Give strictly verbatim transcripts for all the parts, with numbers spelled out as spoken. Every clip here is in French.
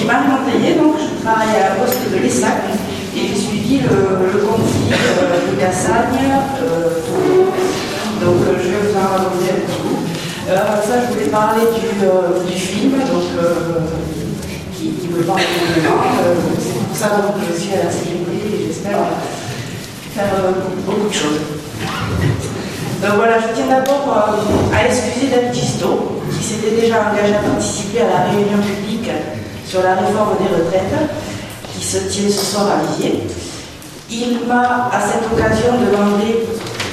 suis Marie Monteillet, donc je travaille à la poste de l'Essac et j'ai suivi le, le conflit euh, de Cassagne. Euh, donc euh, je vais vous en raconter un petit bout. Euh, avant ça, je voulais parler du, euh, du film, donc, euh, qui, qui me parle énormément. Euh, c'est pour ça donc, que je suis à la sécurité et j'espère faire euh, beaucoup de choses. Donc voilà, je tiens d'abord euh, à excuser David Gisto, qui s'était déjà engagé à participer à la réunion publique sur la réforme des retraites, qui se tient ce soir à Viviers. Il m'a, à cette occasion, demandé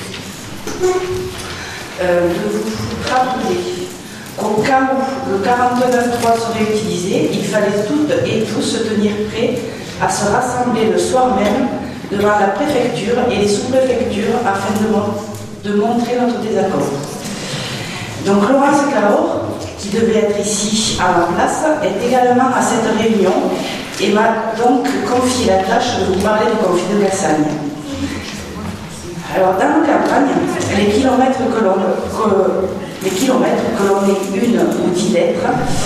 euh, de vous rappeler qu'au cas où le quarante-neuf trois serait utilisé, il fallait toutes et tous se tenir prêts à se rassembler le soir même devant la préfecture et les sous-préfectures afin de montrer de montrer notre désaccord. Donc Laurence Cahors, qui devait être ici à ma place, est également à cette réunion et m'a donc confié la tâche de vous parler du conflit de Cassagne. Alors dans nos campagnes, les kilomètres que l'on que, les kilomètres que l'on ait une ou dix lettres,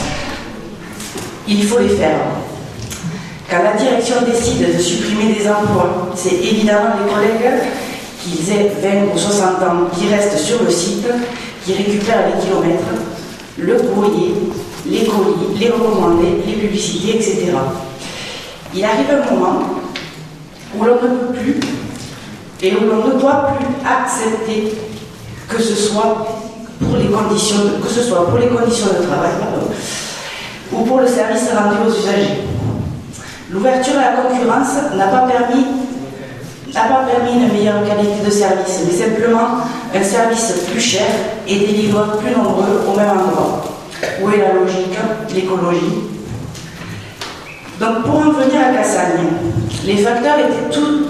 il faut les faire. Quand la direction décide de supprimer des emplois, c'est évidemment les collègues, qu'ils aient vingt ou soixante ans, qui restent sur le site, qui récupèrent les kilomètres, le courrier, les colis, les recommandés, les publicités, et cetera. Il arrive un moment où l'on ne peut plus et où l'on ne doit plus accepter que ce soit pour les conditions de, que ce soit pour les conditions de travail pardon, ou pour le service rendu aux usagers. L'ouverture à la concurrence n'a pas permis n'a pas permis une meilleure qualité de service, mais simplement un service plus cher et des livreurs plus nombreux au même endroit. Où est la logique, l'écologie? Donc pour en venir à Cassagne, les facteurs étaient tous...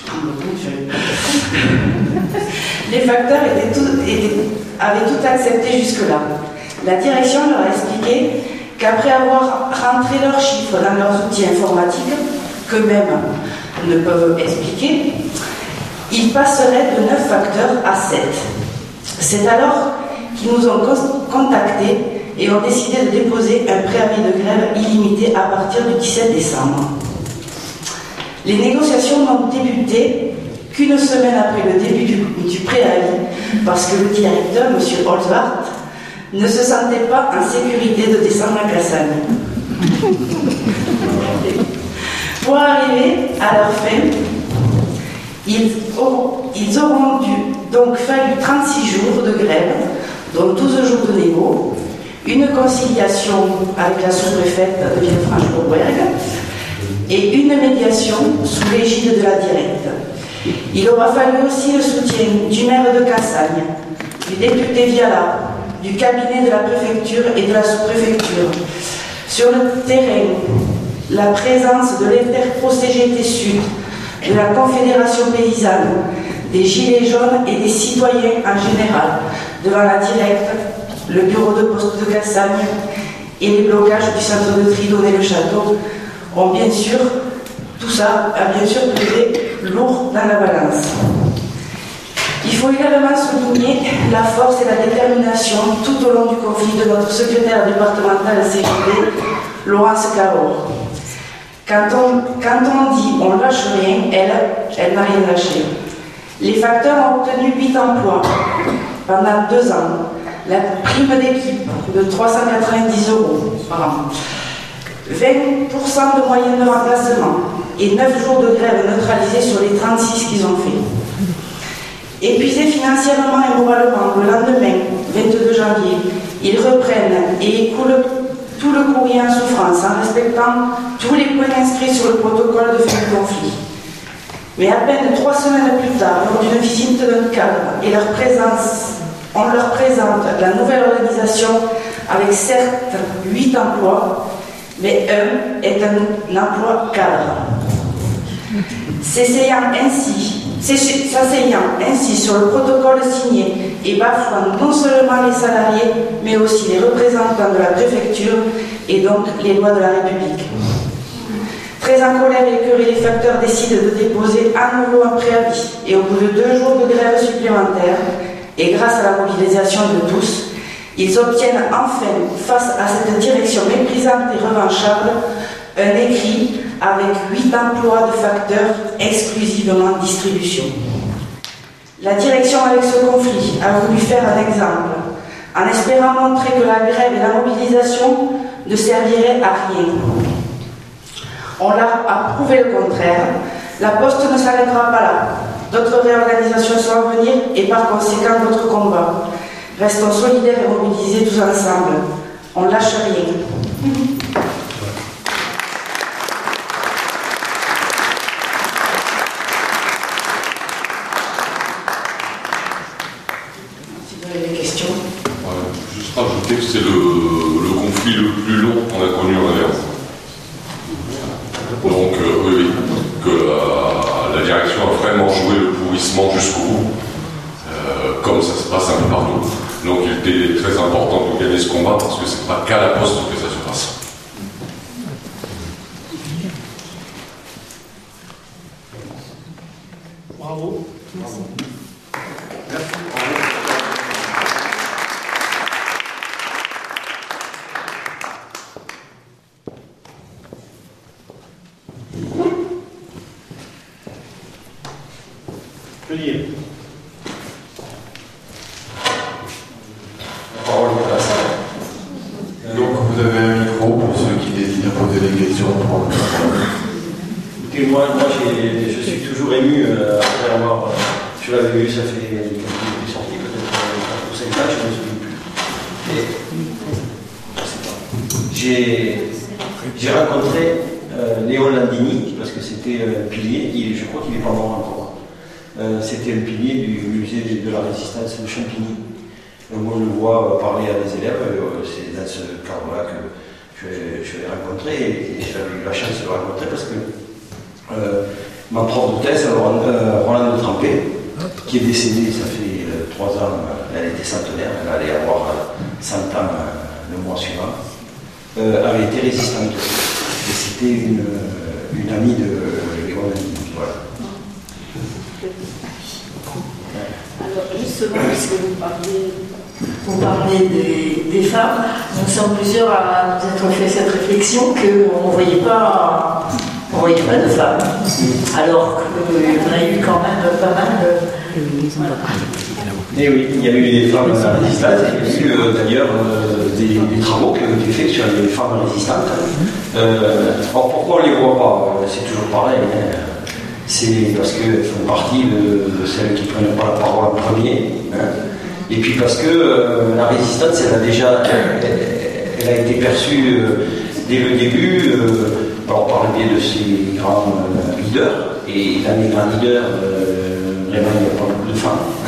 les facteurs étaient tout, étaient, avaient tout accepté jusque-là. La direction leur a expliqué qu'après avoir rentré leurs chiffres dans leurs outils informatiques, qu'eux-mêmes ne peuvent expliquer, ils passeraient de neuf facteurs à sept. C'est alors qu'ils nous ont contactés et ont décidé de déposer un préavis de grève illimité à partir du dix-sept décembre. Les négociations n'ont débuté qu'une semaine après le début du, du préavis, parce que le directeur, M. Holzbart, ne se sentait pas en sécurité de descendre à Cassagne. Pour arriver à leur fin, ils auront, ils auront dû donc fallu trente-six jours de grève, dont douze jours de négo, une conciliation avec la sous-préfète de Villefranche-Courberg et une médiation sous l'égide de la directe. Il aura fallu aussi le soutien du maire de Cassagne, du député Viala, du cabinet de la préfecture et de la sous-préfecture. Sur le terrain, la présence de l'Interpro-C G T Sud, de la Confédération paysanne, des Gilets jaunes et des citoyens en général, devant la directe, le bureau de poste de Cassagne et les blocages du centre de tri Donnay-le-Château ont bien sûr, tout ça a bien sûr pesé lourd dans la balance. Il faut également souligner la force et la détermination tout au long du conflit de notre secrétaire départemental C G T, Laurence Cahors. Quand on, quand on dit on lâche rien, elle, elle n'a rien lâché. Les facteurs ont obtenu huit emplois pendant deux ans. La prime d'équipe de trois cent quatre-vingt-dix euros par an. vingt pour cent de moyenne de remplacement et neuf jours de grève neutralisés sur les trente-six qu'ils ont fait. Épuisés financièrement et moralement, le lendemain, vingt-deux janvier, ils reprennent et écoulent tout le courrier en souffrance en respectant tous les points inscrits sur le protocole de fin du conflit. Mais à peine trois semaines plus tard, lors d'une visite d'un cadre et leur présence, on leur présente la nouvelle organisation avec certes huit emplois, mais un est un emploi cadre. S'asseyant ainsi, s'asseyant ainsi sur le protocole signé et bafouant non seulement les salariés, mais aussi les représentants de la préfecture et donc les lois de la République. Très en colère et écœurés, les facteurs décident de déposer à nouveau un préavis et au bout de deux jours de grève supplémentaire, et grâce à la mobilisation de tous, ils obtiennent enfin, face à cette direction méprisante et revanchable, un écrit avec huit emplois de facteurs exclusivement distribution. La direction avec ce conflit a voulu faire un exemple, en espérant montrer que la grève et la mobilisation ne serviraient à rien. On leur a prouvé le contraire. La Poste ne s'arrêtera pas là. D'autres réorganisations sont à venir et par conséquent d'autres combats. Restons solidaires et mobilisés tous ensemble. On ne lâche rien. Si vous avez des questions. Ouais, juste rajouter que c'est le, le conflit le plus long qu'on a connu en Alliance. Donc, euh, oui, oui, que la, la direction a vraiment joué le pourrissement jusqu'au bout, euh, comme ça se passe un peu partout. Donc, il était très important de gagner ce combat parce que c'est pas qu'à la Poste que ça se passe. Bravo. Merci. Merci. Je dis. La parole est à la salle. Donc vous avez un micro pour ceux qui désirent poser des questions. Écoutez, moi, moi je suis toujours ému euh, après avoir. Euh, je l'avais vu, ça fait quelques minutes sorti, peut-être quatre ou cinq ans, je ne me souviens plus. Et, je sais pas. J'ai, j'ai rencontré euh, Léon Landini, parce que c'était un pilier, il, je crois qu'il n'est pas mort encore. Euh, c'était un pilier du musée de la Résistance de Champigny. Donc, moi, je le vois parler à des élèves, euh, c'est dans ce cadre-là que je, je l'ai rencontré, et, et j'avais eu la chance de le rencontrer parce que euh, ma prof de thèse, euh, Rolande Trempé, qui est décédée, ça fait euh, trois ans, euh, elle était centenaire, elle allait avoir euh, cent ans euh, le mois suivant, euh, avait été résistante. Et c'était une, une amie de euh, Léon Landini. Voilà. Alors justement, puisque vous parliez, vous parlez des, des femmes, nous sommes plusieurs à nous être fait cette réflexion qu'on ne voyait pas, on voyait pas de femmes, alors qu'il y en a eu quand même pas mal de... Voilà. Et oui, il y a eu des femmes résistantes, il y a eu euh, d'ailleurs euh, des, des travaux qui ont été faits sur les femmes résistantes. Euh, alors pourquoi on ne les voit pas? C'est toujours pareil. Hein. C'est parce qu'elles font partie de, de celles qui ne prennent pas la parole en premier. Hein. Et puis parce que euh, la résistance, elle a déjà elle, elle a été perçue euh, dès le début euh, par, par le biais de ces grands euh, leaders. Et dans les grands leaders, euh, vraiment, il n'y a pas beaucoup de femmes. Hein.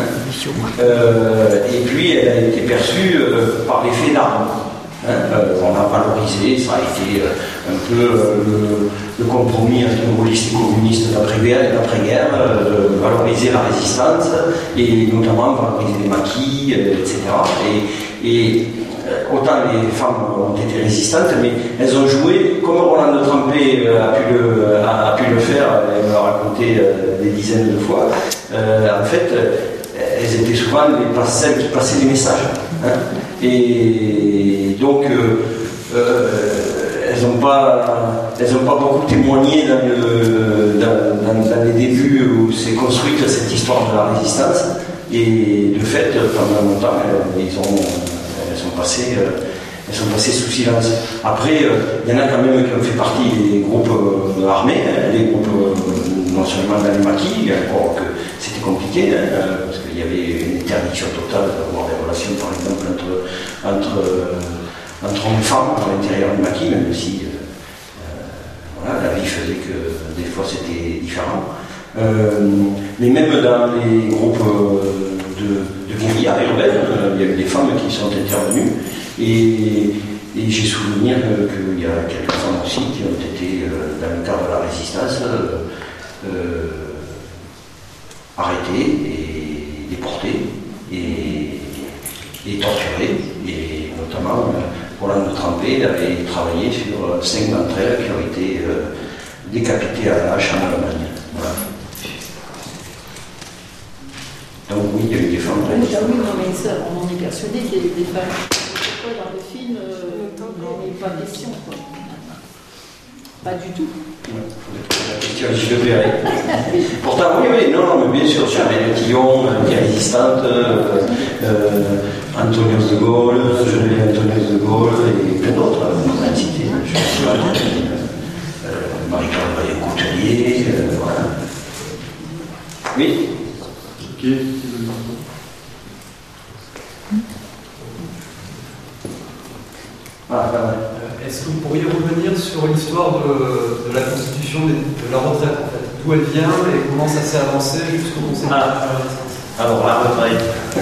Euh, et puis, elle a été perçue euh, par l'effet d'armes. Hein. Euh, on a valorisé, ça a été euh, un peu euh, le, le compromis entre gaullistes et communistes d'après-guerre, d'après-guerre euh, de valoriser la résistance et notamment valoriser les maquis, euh, et cetera. Et, et euh, autant les femmes ont été résistantes, mais elles ont joué, comme Rolande Trempé euh, a, pu le, a, a pu le faire, elle me l'a raconté euh, des dizaines de fois, euh, en fait, elles étaient souvent les, celles qui passaient les messages. Hein. Et donc, euh, euh, elles n'ont pas, elles n'ont pas beaucoup témoigné dans, le, dans, dans, dans les débuts où s'est construite cette histoire de la résistance. Et de fait, pendant longtemps, elles, ils ont, elles, sont passées, elles sont passées sous silence. Après, il y en a quand même qui ont fait partie des groupes euh, armés, hein, des groupes euh, non seulement dans les maquis, encore que c'était compliqué, hein, parce qu'il y avait une interdiction totale d'avoir des relations, par exemple, entre, entre, euh, entre hommes et femmes à l'intérieur du maquis, même si euh, euh, voilà, la vie faisait que des fois c'était différent. Euh, mais même dans les groupes euh, de, de guérilla urbaine, euh, il y a eu des femmes qui sont intervenues, et, et j'ai souvenir euh, qu'il y a quelques femmes aussi qui ont été, euh, dans le cadre de la résistance, euh, euh, arrêtées et déportées et, et torturées, et notamment euh, Rolande Trempé avait travaillé sur cinq d'entre elles qui ont été euh, décapitées à la hache en Allemagne. Voilà. Donc oui, il y a eu des femmes. Oui, oui, non, mais ça, on en est persuadé qu'il y a eu des femmes. Pourquoi dans le film, euh, on n'en est pas question, quoi. Pas du tout. La question est je verrai. Pourtant, oui, oui, non, non, mais bien sûr, sur les Tillon, qui est résistante, euh, euh, Antonios de Gaulle, Geneviève Antonios de Gaulle et plein d'autres, on a cité, je suis euh, Marie-Claude Vaillant-Coutelier, euh, voilà. Oui. Ok. Ah, ah, Est-ce que vous pourriez revenir sur l'histoire de, de la constitution des, de la retraite, en fait, d'où elle vient et comment ça s'est avancé jusqu'au Conseil ah. de la Alors, la retraite.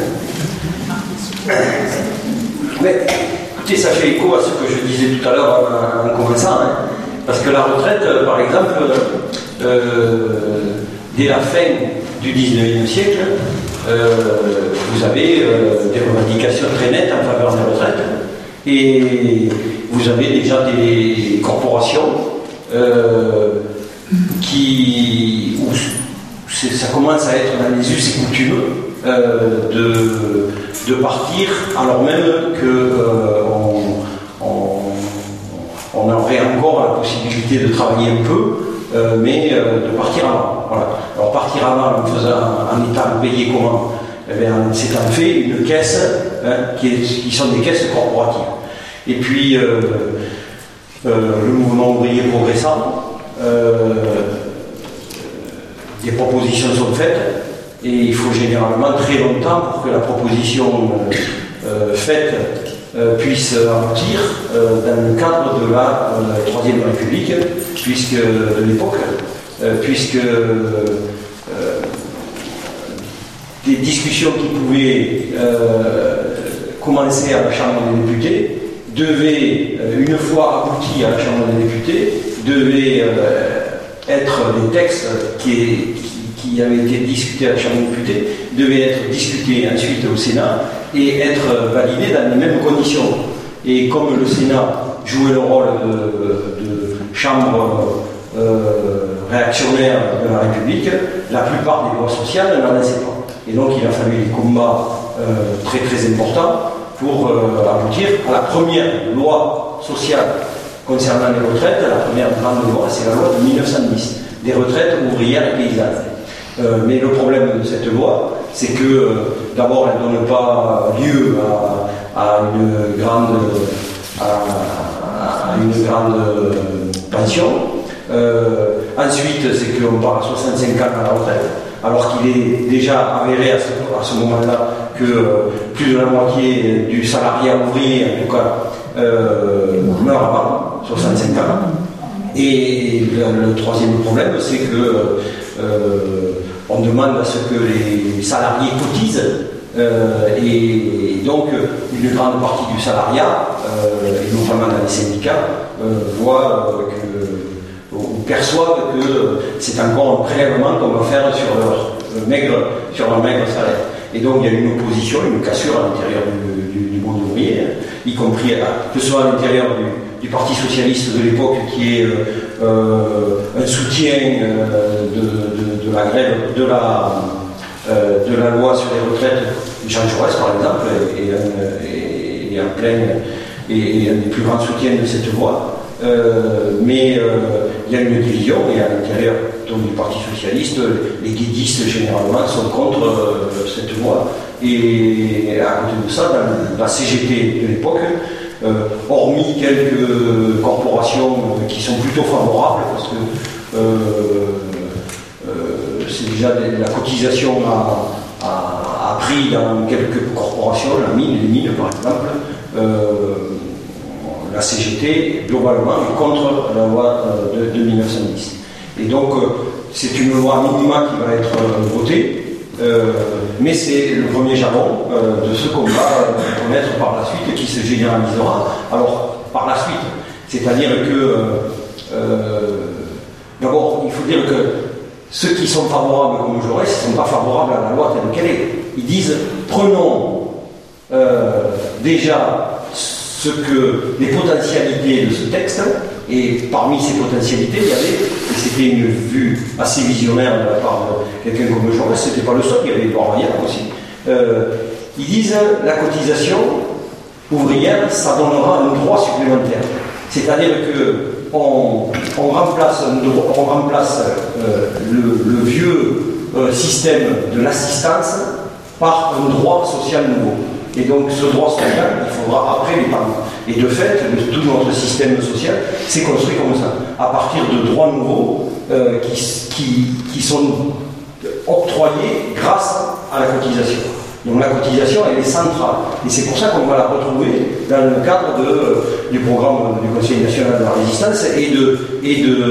Mais, écoutez, ça fait écho à ce que je disais tout à l'heure en, en commençant, hein, parce que la retraite, par exemple, euh, dès la fin du dix-neuvième siècle, euh, vous avez euh, des revendications très nettes en faveur des retraites. Et vous avez déjà des corporations euh, qui, où ça commence à être dans les us et coutumes euh, de, de partir, alors même qu'on euh, on, on aurait encore la possibilité de travailler un peu, euh, mais euh, de partir avant. Voilà. Alors partir avant en, faisant, en étant payé comment? Eh c'est en fait une caisse, hein, qui, est, qui sont des caisses corporatives. Et puis, euh, euh, le mouvement ouvrier progressant, euh, des propositions sont faites, et il faut généralement très longtemps pour que la proposition euh, faite euh, puisse aboutir euh, dans le cadre de la euh, Troisième République, puisque, de l'époque, euh, puisque euh, des discussions qui pouvaient euh, commencer à la Chambre des députés devaient, euh, une fois aboutis à la Chambre des députés, devaient euh, être des textes qui, est, qui, qui avaient été discutés à la Chambre des députés, devaient être discutés ensuite au Sénat et être validés dans les mêmes conditions. Et comme le Sénat jouait le rôle de, de chambre euh, réactionnaire de la République, la plupart des lois sociales n'en laissaient pas. Et donc il a fallu des combats euh, très très importants pour euh, aboutir à la première loi sociale concernant les retraites. La première grande loi, c'est la loi de mille neuf cent dix, des retraites ouvrières et paysannes. Euh, mais le problème de cette loi, c'est que euh, d'abord elle ne donne pas lieu à, à une grande, à, à une grande euh, pension. Euh, ensuite, c'est qu'on part à soixante-cinq ans à la retraite, alors qu'il est déjà avéré à ce, à ce moment-là que euh, plus de la moitié du salariat ouvrier, en tout cas, euh, meurt avant soixante-cinq ans. Et le, le troisième problème, c'est que euh, on demande à ce que les salariés cotisent, euh, et, et donc une grande partie du salariat, euh, et notamment dans les syndicats, euh, voient euh, que, ou perçoivent que c'est encore un prélèvement qu'on va faire sur leur euh, maigre, sur leur maigre salaire. Et donc il y a une opposition, une cassure à l'intérieur du, du, du monde ouvrier, hein, y compris à, que ce soit à l'intérieur du, du Parti Socialiste de l'époque, qui est euh, euh, un soutien euh, de, de, de la grève, de la, euh, de la loi sur les retraites. Jean Jaurès, par exemple, est, est, est en plein, et un des plus grands soutiens de cette loi. Euh, mais euh, il y a une division, et à l'intérieur donc, du Parti Socialiste, les guédistes généralement sont contre euh, cette loi. Et à côté de ça, dans la C G T de l'époque, euh, hormis quelques corporations euh, qui sont plutôt favorables, parce que euh, euh, c'est déjà de, la cotisation a, a, a pris dans quelques corporations, la mine, les mines par exemple, euh, la C G T, globalement, est contre la loi de, de mille neuf cent dix. Et donc, c'est une loi minima qui va être votée, euh, mais c'est le premier jalon euh, de ce qu'on va connaître par la suite et qui se généralisera. Alors, par la suite, c'est-à-dire que, euh, d'abord, il faut dire que ceux qui sont favorables, comme Jaurès, ne sont pas favorables à la loi telle qu'elle est. Ils disent, prenons euh, déjà ce que les potentialités de ce texte, et parmi ces potentialités, il y avait, et c'était une vue assez visionnaire de la part de quelqu'un comme Jaurès, c'était pas le seul, il y avait Édouard Vaillant aussi. Euh, ils disent la cotisation ouvrière, ça donnera un droit supplémentaire. C'est-à-dire que on, on remplace, on remplace euh, le, le vieux euh, système de l'assistance par un droit social nouveau. Et donc ce droit social, il faudra après l'épargne. Et de fait, le, tout notre système social s'est construit comme ça, à partir de droits nouveaux euh, qui, qui, qui sont octroyés grâce à la cotisation. Donc la cotisation, elle est centrale. Et c'est pour ça qu'on va la retrouver dans le cadre de, du programme du Conseil national de la résistance et de, et de,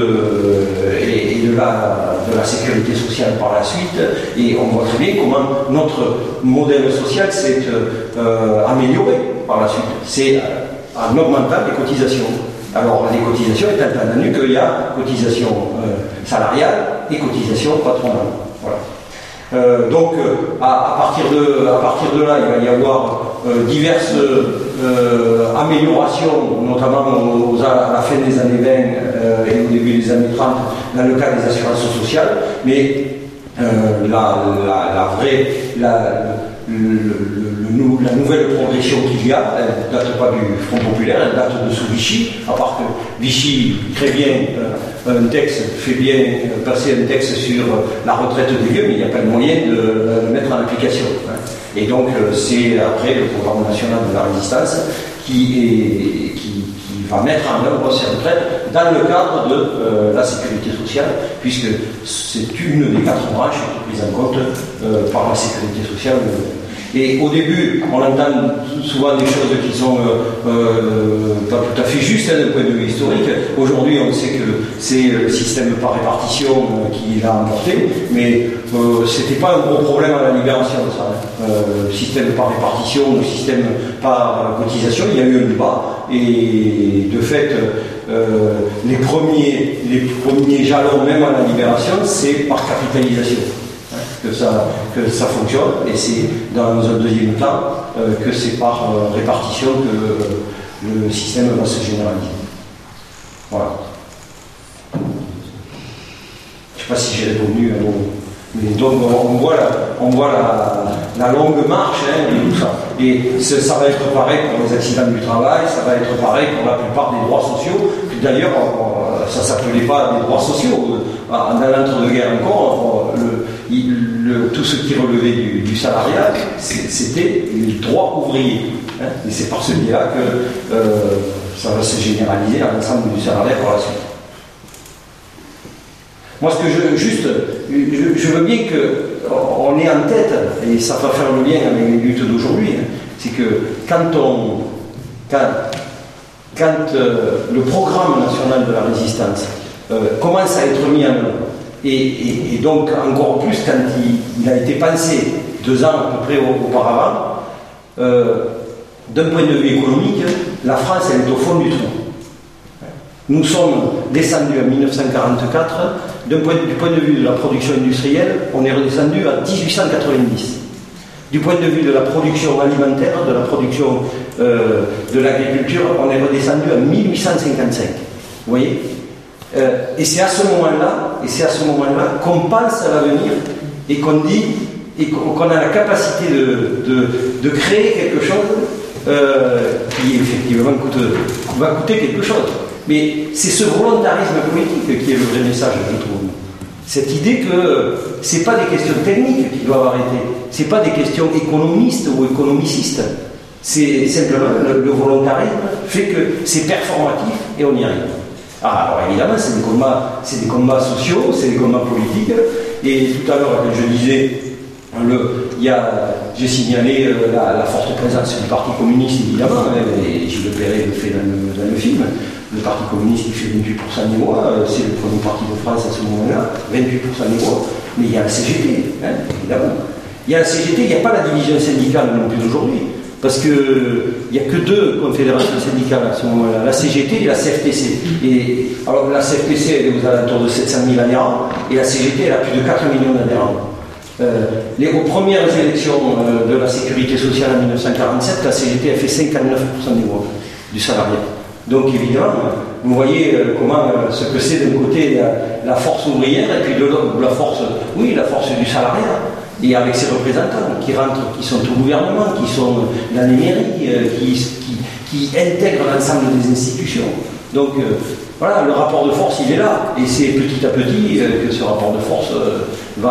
et, et de, la, de la sécurité sociale par la suite. Et on voit très bien comment notre modèle social s'est euh, amélioré par la suite. C'est en augmentant les cotisations. Alors les cotisations étant entendu qu'il y a cotisation euh, salariale et cotisation patronale. Voilà. Euh, donc euh, à, à, partir de, à partir de là, il va y avoir euh, diverses euh, améliorations, notamment aux, aux, à la fin des années vingt euh, et au début des années trente, dans le cas des assurances sociales, mais euh, la, la, la vraie, la, le, le, le, la nouvelle progression qu'il y a, elle ne date pas du Front populaire, elle date de sous Vichy, à part que Vichy crée bien euh, un texte, fait bien euh, passer un texte sur euh, la retraite des vieux, mais il n'y a pas le moyen de le mettre en application. Hein. Et donc euh, c'est après le programme national de la résistance qui, est, qui, qui va mettre en œuvre ces retraites dans le cadre de euh, la sécurité sociale, puisque c'est une des quatre branches qui est prise en compte euh, par la sécurité sociale. Et au début, on entend souvent des choses qui sont euh, euh, pas tout à fait justes hein, d'un point de vue historique. Aujourd'hui, on sait que c'est le système par répartition euh, qui l'a emporté, mais euh, c'était pas un gros problème à la libération, ça. Hein. Euh, le système par répartition, le système par cotisation, il y a eu un débat, et de fait, euh, les premiers, les premiers jalons, même à la libération, c'est par capitalisation. Que ça, que ça fonctionne, et c'est dans un deuxième temps euh, que c'est par euh, répartition que euh, le système va se généraliser. Voilà. Je ne sais pas si j'ai répondu à vos... Mais donc on voit la, on voit la, la longue marche hein, et tout ça. Et ça va être pareil pour les accidents du travail, ça va être pareil pour la plupart des droits sociaux. D'ailleurs, ça ne s'appelait pas des droits sociaux. Dans l'entre-deux-guerres encore, le, le, tout ce qui relevait du, du salariat, c'était les droits ouvriers. Hein, et c'est par ce biais-là que euh, ça va se généraliser à l'ensemble du salariat par la suite. Moi, ce que je juste, je, je veux bien qu'on ait en tête, et ça va faire le lien avec les luttes d'aujourd'hui, hein, c'est que quand on, quand, quand euh, le programme national de la résistance euh, commence à être mis en œuvre, et, et, et donc encore plus quand il, il a été pensé deux ans à peu près auparavant, euh, d'un point de vue économique, la France elle est au fond du trou. Nous sommes descendus en mille neuf cent quarante-quatre, d'un point, du point de vue de la production industrielle, on est redescendu à dix-huit cent quatre-vingt-dix. Du point de vue de la production alimentaire, de la production euh, de l'agriculture, on est redescendu à mille huit cent cinquante-cinq. Vous voyez euh, Et c'est à ce moment-là, et c'est à ce moment-là qu'on pense à l'avenir et qu'on dit, et qu'on a la capacité de, de, de créer quelque chose euh, qui effectivement coûte, va coûter quelque chose. Mais c'est ce volontarisme politique qui est le vrai message, je trouve. Cette idée que ce n'est pas des questions techniques qui doivent arrêter, ce n'est pas des questions économistes ou économicistes. C'est simplement le, le volontarisme fait que c'est performatif et on y arrive. Ah, alors évidemment, c'est des combats, c'est des combats sociaux, c'est des combats politiques. Et tout à l'heure, quand je disais, le, il y a, j'ai signalé euh, la, la forte présence du Parti communiste, évidemment, hein, et Gilles Perret le fait dans le, dans le film. Le Parti communiste qui fait vingt-huit pour cent des voix, euh, c'est le premier parti de France à ce moment-là, vingt-huit pour cent des voix. Mais il y a la C G T, hein, évidemment. Il y a la C G T, il n'y a pas la division syndicale non plus d'aujourd'hui. Parce qu'il n'y a que deux confédérations syndicales à ce moment-là, la C G T et la C F T C. Et, alors la C F T C, elle est aux alentours de sept cent mille adhérents, et la C G T, elle a plus de quatre millions d'adhérents. Euh, les, aux premières élections euh, de la sécurité sociale en mille neuf cent quarante-sept, la C G T a fait cinquante-neuf pour cent des voix du salariat. Donc évidemment, vous voyez euh, comment euh, ce que c'est d'un côté la, la force ouvrière et puis de l'autre la force, oui, la force du salariat. Et avec ses représentants qui rentrent, qui sont au gouvernement, qui sont dans les mairies, euh, qui, qui, qui intègre l'ensemble des institutions. Donc euh, voilà, le rapport de force il est là, et c'est petit à petit euh, que ce rapport de force euh,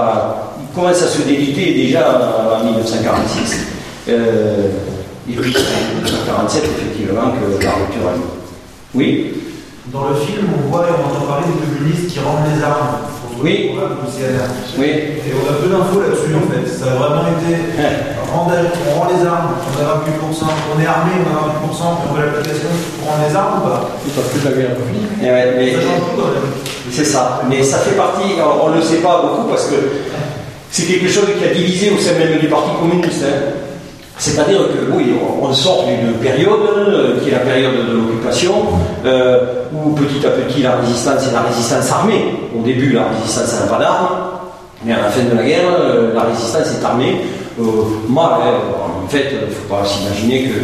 va il commence à se déliter déjà en mille neuf cent quarante-six, euh, et puis en mille neuf cent quarante-sept effectivement que la rupture a lieu. Oui. Dans le film, on voit et on entend parler des communistes qui rendent les armes. Oui. Oui. Et on a peu d'infos là-dessus en fait. Ça a vraiment été on rend les armes, on a vingt-huit pour cent, on est armé, on a vingt-huit pour cent, puis on veut l'application pour rendre les armes ou pas? Il passe plus de la guerre. Ouais, mais ça change tout quand même. C'est ça. Mais ça fait partie, on ne le sait pas beaucoup parce que c'est quelque chose qui a divisé au sein même du Parti communiste. Hein. C'est-à-dire que oui, on sort d'une période euh, qui est la période de l'occupation, euh, où petit à petit la résistance est la résistance armée. Au début, la résistance n'a pas d'armes, mais à la fin de la guerre, euh, la résistance est armée. Euh, moi, euh, en fait, il ne faut pas s'imaginer que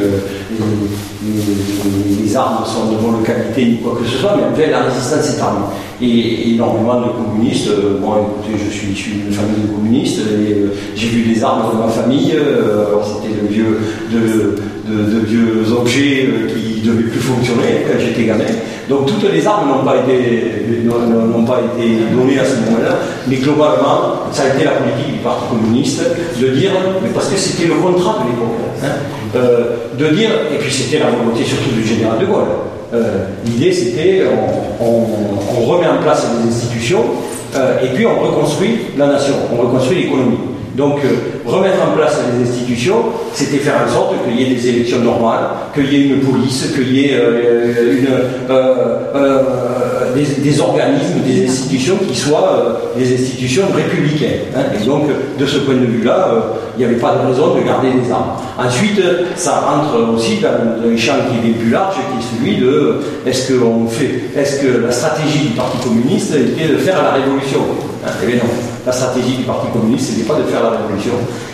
les, les, les armes sont de bonne qualité ni quoi que ce soit, mais en fait, la résistance est armée. Et énormément de communistes, euh, moi écoutez, je suis issu d'une famille de communistes, et euh, j'ai vu les armes de ma famille, euh, c'était de vieux, de, de, de vieux objets euh, qui ne devaient plus fonctionner quand j'étais gamin. Donc toutes les armes n'ont pas été, n'ont pas été données à ce moment-là, mais globalement, ça a été la politique du Parti communiste de dire, mais parce que c'était le contrat de l'époque, hein, euh, de dire, et puis c'était la volonté surtout du général de Gaulle. Euh, L'idée c'était on, on, on remet en place les institutions euh, et puis on reconstruit la nation, on reconstruit l'économie. Donc euh, remettre en place les institutions, c'était faire en sorte qu'il y ait des élections normales, qu'il y ait une police, qu'il y ait euh, une, euh, euh, des, des organismes, des institutions qui soient euh, des institutions républicaines. Hein. Et donc de ce point de vue-là, euh, il n'y avait pas de raison de garder les armes. Ensuite, ça rentre aussi dans un champ qui est plus large, qui est celui de est-ce qu'on fait, est-ce que la stratégie du Parti communiste était de faire la révolution? Hein. Eh bien non. La stratégie du Parti communiste, ce n'était pas de faire la révolution.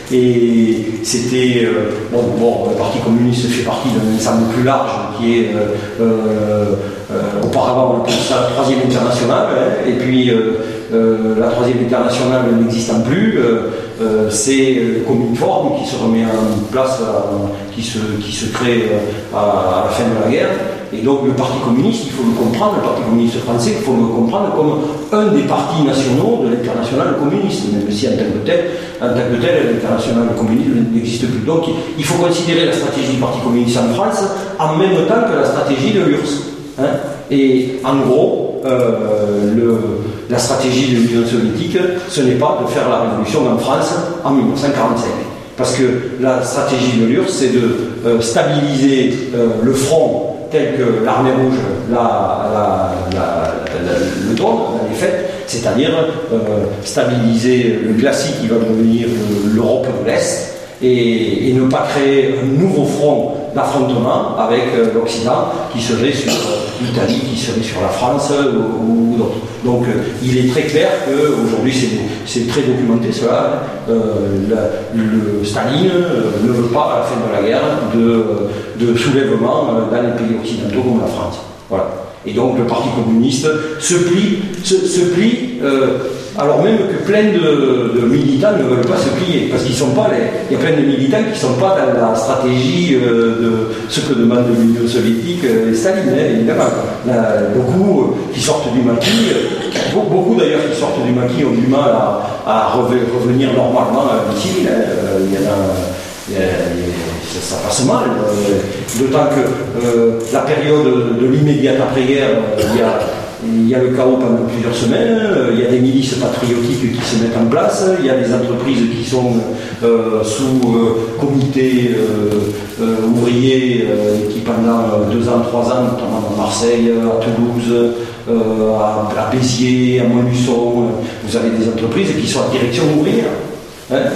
Et c'était... Euh, bon, bon, le Parti communiste fait partie d'un ensemble plus large qui est euh, euh, euh, auparavant la troisième internationale, hein, et puis euh, euh, la troisième internationale n'existant plus, euh, euh, c'est le Cominform qui se remet en place, euh, qui, se, qui se crée euh, à, à la fin de la guerre. Et donc le Parti communiste, il faut le comprendre, le Parti communiste français, il faut le comprendre comme un des partis nationaux de l'internationale communiste, même si en tant que tel, en tant que tel l'internationale communiste n'existe plus. Donc il faut considérer la stratégie du Parti communiste en France en même temps que la stratégie de l'U R S S. Hein. Et en gros, euh, le, la stratégie de l'Union soviétique, ce n'est pas de faire la révolution en France en mille neuf cent quarante-cinq. Parce que la stratégie de l'U R S S, c'est de euh, stabiliser euh, le front tel que l'armée rouge la, la, la, la, le donne, la défaite, c'est-à-dire euh, stabiliser le classique qui va devenir l'Europe de l'Est et, et ne pas créer un nouveau front d'affrontement avec euh, l'Occident qui serait sur euh, l'Italie, qui serait sur la France euh, ou, ou d'autres. Donc euh, il est très clair qu'aujourd'hui, c'est très documenté cela, euh, la, le Staline euh, ne veut pas à la fin de la guerre de, de soulèvement euh, dans les pays occidentaux comme la France. Voilà. Et donc le Parti communiste se plie, se, se plie euh, alors même que plein de, de militants ne veulent pas se plier, parce qu'ils sont pas les, il y a plein de militants qui ne sont pas dans la stratégie euh, de ce que demande l'Union soviétique euh, et Staline, hein, évidemment. Là, beaucoup euh, qui sortent du maquis, euh, beaucoup d'ailleurs qui sortent du maquis ont du mal à, à revenir normalement à l'utile. Hein. Il y en a, il y a, il y a Ça, ça passe mal, euh, d'autant que euh, la période de l'immédiate après-guerre, euh, il, il y a le chaos pendant plusieurs semaines, euh, il y a des milices patriotiques qui se mettent en place, il y a des entreprises qui sont euh, sous euh, comité euh, euh, ouvrier euh, qui pendant deux ans, trois ans, notamment à Marseille, à Toulouse, euh, à, à Béziers, à Montluçon, vous avez des entreprises qui sont à direction ouvrière. Hein, et,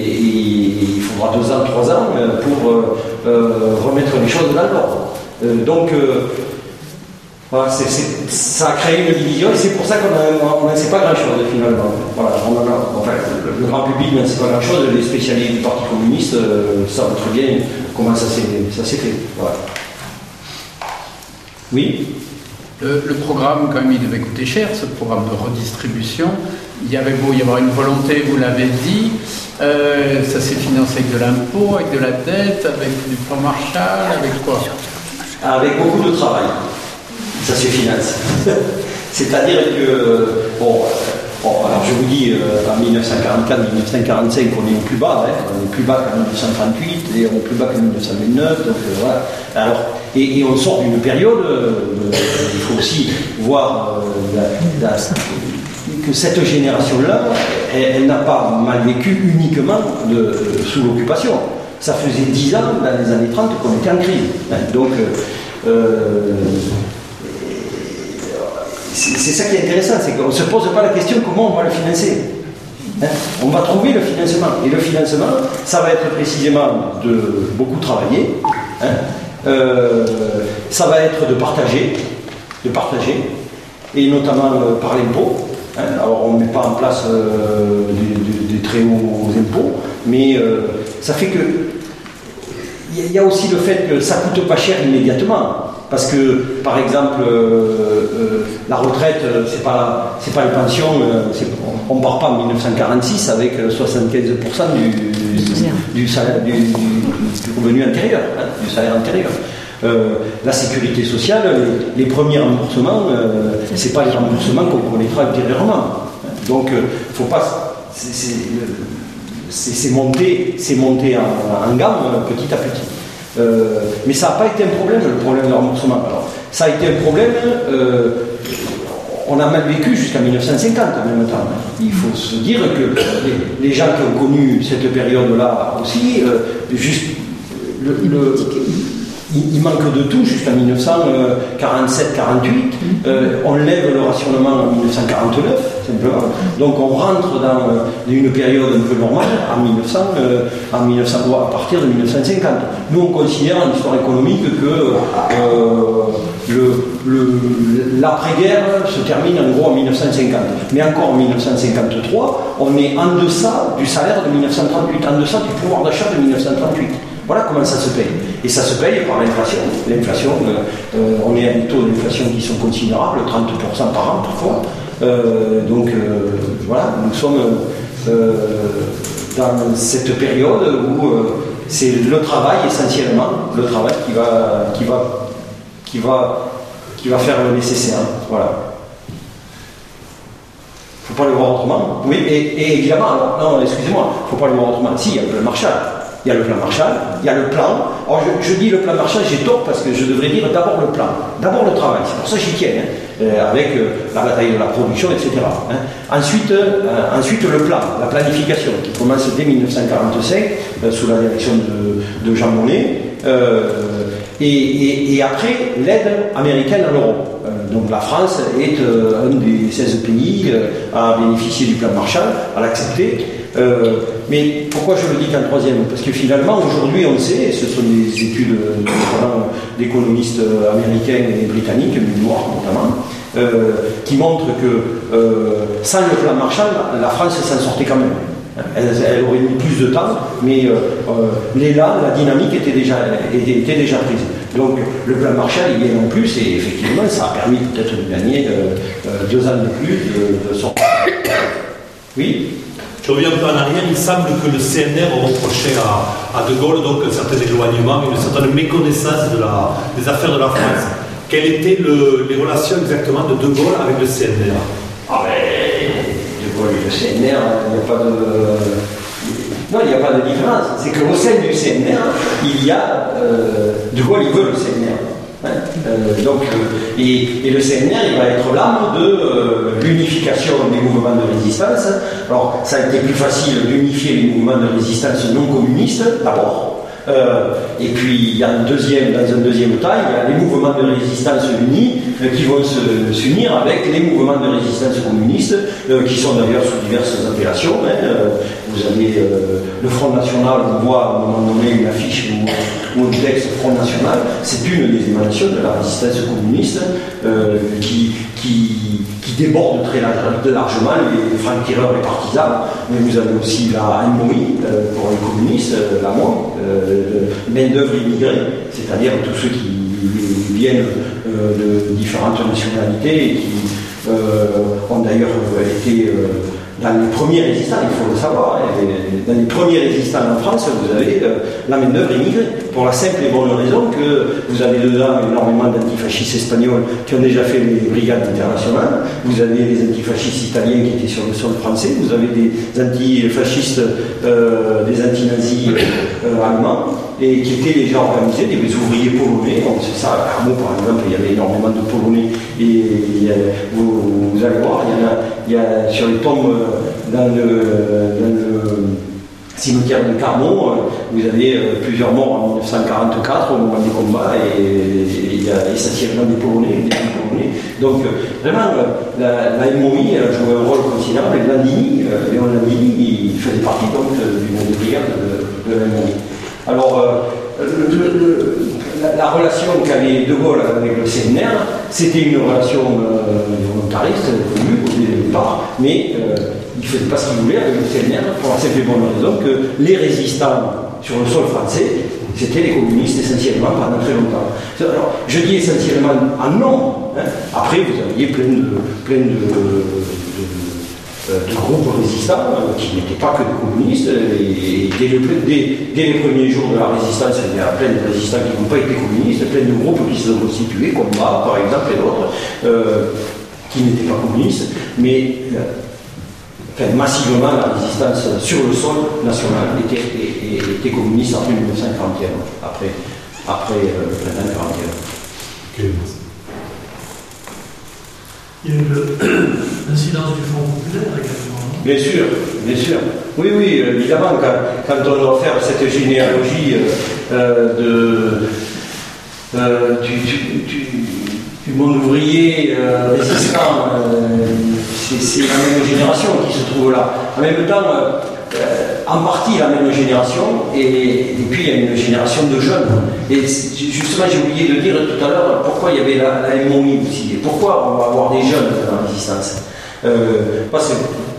et il faudra deux ans, trois ans pour euh, remettre les choses dans l'ordre. Euh, donc, euh, voilà, c'est, c'est, ça a créé une division et c'est pour ça qu'on n'en sait pas grand-chose finalement. Voilà, on en a, enfin, le, le grand public n'en sait pas grand-chose, les spécialistes du Parti communiste euh, savent très bien comment ça s'est, ça s'est fait. Voilà. Oui. Le, le programme, quand même, il devait coûter cher, ce programme de redistribution. Il y avait beau y avoir une volonté, vous l'avez dit, euh, ça s'est financé avec de l'impôt, avec de la dette, avec du plan Marshall, avec quoi? avec beaucoup de travail. Ça se finance. C'est-à-dire que, bon, bon, alors je vous dis, euh, en mille neuf cent quarante-quatre mille neuf cent quarante-cinq, on est au plus bas, hein, on est plus bas qu'en mille neuf cent trente-huit, et on est plus bas qu'en mille neuf cent vingt-neuf, donc euh, voilà. Alors, et, et on sort d'une période, euh, il faut aussi voir euh, la, la, que cette génération-là, elle, elle n'a pas mal vécu uniquement de, de, sous l'occupation. Ça faisait dix ans, dans les années trente, qu'on était en crise. Hein, donc, euh, euh, c'est ça qui est intéressant, c'est qu'on ne se pose pas la question comment on va le financer. Hein, on va trouver le financement. Et le financement, ça va être précisément de beaucoup travailler. Hein, euh, ça va être de partager, de partager, et notamment euh, par l'impôt. Hein, alors on ne met pas en place euh, des, des, des très hauts impôts, mais euh, ça fait que il y a aussi le fait que ça ne coûte pas cher immédiatement. Parce que, par exemple, euh, euh, la retraite, c'est pas, c'est pas les pensions, euh, on ne part pas en mille neuf cent quarante-six avec soixante-quinze pour cent du, du, du, salaire, du, du, du revenu antérieur, hein, du salaire antérieur. Euh, la sécurité sociale, les, les premiers remboursements, euh, c'est pas les remboursements qu'on connaîtra ultérieurement. Donc, il euh, ne faut pas. C'est monter, monter en, en gamme petit à petit. Euh, mais ça n'a pas été un problème, le problème de remboursement. Alors, ça a été un problème, euh, on a mal vécu jusqu'à mille neuf cent cinquante en même temps. Il faut se dire que les, les gens qui ont connu cette période-là aussi, euh, juste, le, le, il, il manque de tout jusqu'à mille neuf cent quarante-sept quarante-huit. Euh, on lève le rationnement en mille neuf cent quarante-neuf, simplement. Donc on rentre dans euh, une période un peu normale en mille neuf cents, euh, en mille neuf cents, à partir de mille neuf cent cinquante. Nous on considère en histoire économique que euh, le, le, l'après-guerre se termine en gros en mille neuf cent cinquante. Mais encore en mille neuf cent cinquante-trois, on est en deçà du salaire de mille neuf cent trente-huit, en deçà du pouvoir d'achat de mille neuf cent trente-huit. Voilà comment ça se paye. Et ça se paye par l'inflation. L'inflation, euh, euh, on est à des taux d'inflation qui sont considérables, trente pour cent par an parfois. Euh, donc euh, voilà, nous sommes euh, dans cette période où euh, c'est le travail essentiellement, le travail qui va, qui va, qui va, qui va faire le nécessaire. Voilà. Il ne faut pas le voir autrement. Oui, et, et évidemment, alors, non, excusez-moi, il ne faut pas le voir autrement. Si, il y a le Marshall. Il y a le plan Marshall, il y a le plan. Alors je, je dis le plan Marshall, j'ai tort parce que je devrais dire d'abord le plan, d'abord le travail. C'est pour ça que j'y tiens, hein, euh, avec euh, la bataille de la production, et cetera. Hein. Ensuite, euh, ensuite le plan, la planification, qui commence dès mille neuf cent quarante-cinq euh, sous la direction de, de Jean Monnet. Euh, et, et, et après, l'aide américaine à l'Europe. Euh, donc la France est euh, un des seize pays euh, à bénéficier du plan Marshall, à l'accepter. Euh, mais pourquoi je le dis qu'en troisième? Parce que finalement, aujourd'hui, on sait, et ce sont des études d'économistes américains et britanniques, du Noir notamment, euh, qui montrent que euh, sans le plan Marshall, la France s'en sortait quand même. Elle, elle aurait mis plus de temps, mais euh, euh, l'élan, la dynamique était déjà, était, était déjà prise. Donc le plan Marshall, il vient en plus, et effectivement, ça a permis peut-être de gagner euh, euh, deux ans de plus de, de sortie. Oui. Je reviens un peu en arrière, il semble que le C N R reprochait à, à De Gaulle donc un certain éloignement, une certaine méconnaissance de la, des affaires de la France. Quelles étaient le, les relations exactement de De Gaulle avec le C N R? Ah ben, De Gaulle et le C N R, il n'y a pas de... Non, il n'y a pas de différence. C'est qu'au sein du C N R, il y a... Euh, De Gaulle, il veut le C N R. Hein, euh, donc, euh, et, et le C N R, il va être l'âme de euh, l'unification des mouvements de résistance. Alors, ça a été plus facile d'unifier les mouvements de résistance non communistes, d'abord. Euh, et puis, il y a un deuxième, dans un deuxième temps, il y a les mouvements de résistance unis euh, qui vont se, s'unir avec les mouvements de résistance communistes, euh, qui sont d'ailleurs sous diverses appellations. Hein. Euh, vous avez euh, le Front National, on voit à un moment donné une affiche ou, ou un texte Front National. C'est une des émanations de la résistance communiste euh, qui, qui, qui déborde très largement les francs-tireurs et partisans. Mais vous avez aussi la M O I euh, pour les communistes, euh, la M O I. Euh, main-d'œuvre immigrée, c'est-à-dire tous ceux qui viennent euh, de différentes nationalités et qui euh, ont d'ailleurs été euh, dans les premiers résistants, il faut le savoir, hein, dans les premiers résistants en France, vous avez euh, la main-d'œuvre immigrée, pour la simple et bonne raison que vous avez dedans énormément d'antifascistes espagnols qui ont déjà fait les brigades internationales, vous avez les antifascistes italiens qui étaient sur le sol français, vous avez des antifascistes, euh, des antinazis euh, allemands, et qui étaient déjà organisés, des ouvriers polonais. On sait ça, à Carmaux par exemple, il y avait énormément de Polonais, et il y a, vous, vous allez voir, il y en a, il y a sur les tombes dans le, dans le cimetière de Carmaux, vous avez plusieurs morts en mille neuf cent quarante-quatre au moment des combats, et, et il y a essentiellement des Polonais, des Polonais. Donc vraiment, la, la M O I a joué un rôle considérable, et Landini, Léon Landini, il faisait partie donc d'une brigade de, de la M O I. Alors, euh, le, le, la, la relation qu'avait De Gaulle avec le C N R, c'était une relation euh, volontariste, voulue au départ, mais euh, il ne faisait pas ce qu'il voulait avec le C N R pour la simple et bonne raison que les résistants sur le sol français, c'était les communistes essentiellement pendant très longtemps. Alors, je dis essentiellement en nombre. Hein. Après, vous aviez plein de, plein de, de de groupes résistants euh, qui n'étaient pas que des communistes, et, et dès, le, dès, dès les premiers jours de la résistance, il y a plein de résistants qui n'ont pas été communistes, plein de groupes qui se sont constitués, comme Combat par exemple et d'autres, euh, qui n'étaient pas communistes, mais euh, enfin, massivement la résistance sur le sol national était, était, était communiste après mille neuf cent quarante et un, après, après euh, le printemps quarante et un. Okay. Il y a eu l'incidence du Front populaire également. Bien sûr, bien sûr. Oui, oui, évidemment, quand, quand on doit faire cette généalogie euh, de, euh, du, du, du, du monde ouvrier euh, résistant, euh, c'est la même génération qui se trouve là. En même temps, euh, en partie la même génération, et, et puis il y a une génération de jeunes. Et justement, j'ai oublié de dire tout à l'heure pourquoi il y avait la, la M O I aussi, et pourquoi on va avoir des jeunes dans la résistance. Euh, pas,